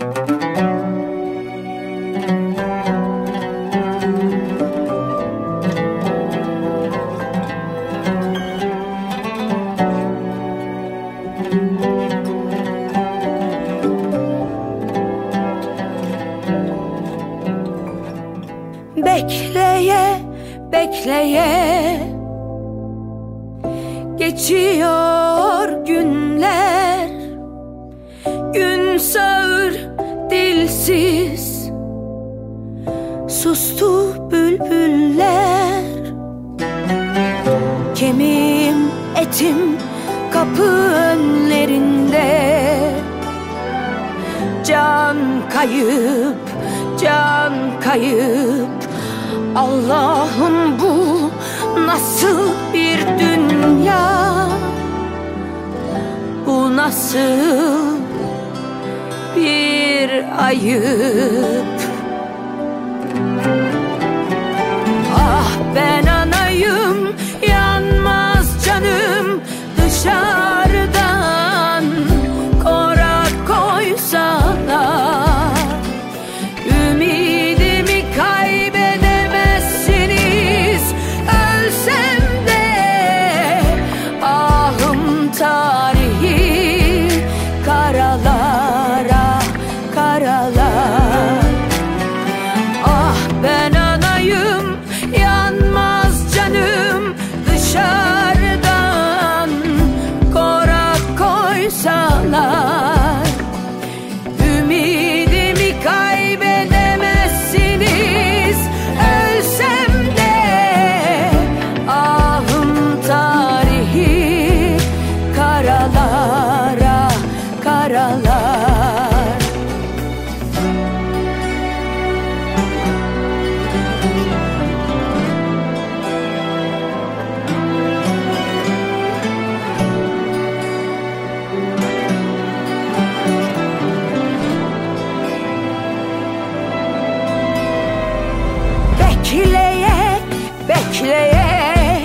Bekleye bekleye geçiyor günler, gün sağır dilsiz, sustu bülbüller. Kemiğim etim kapı önlerinde, can kayıp, can kayıp. Allah'ım bu nasıl bir dünya, bu nasıl bir ayıp. Ah ben anayım, yanmaz canım dışarıdan kora koysalar. Ümidimi kaybedemezsiniz, ölsem de ahım tarihi karalara, karalar. Ah ben anayım, yanmaz canım dışarıdan kora koysalar. Ümidimi kaybedemezsiniz, ölsem de ahım tarihi karalara, karalar. Bekleye bekleye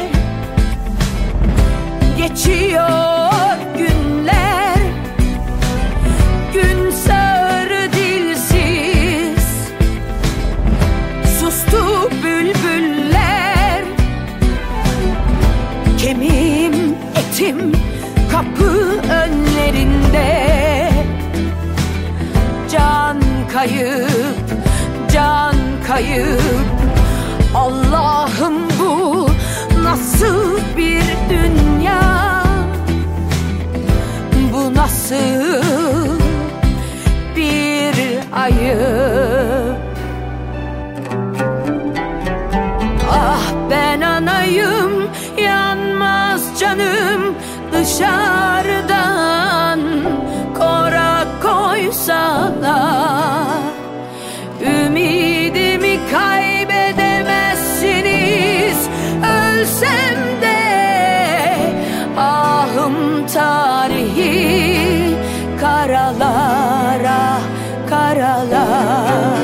geçiyor günler, gün sağır dilsiz, sustu bülbüller. Kemiğim etim kapı önlerinde, can kayıp, can kayıp. Allah'ım bu nasıl bir dünya, bu nasıl bir ayıp. Ah ben anayım, yanmaz canım dışarıdan kora koysalar. Ümidimi kaybedemezsiniz, ölsem de ahım tarihi karalara, karalar.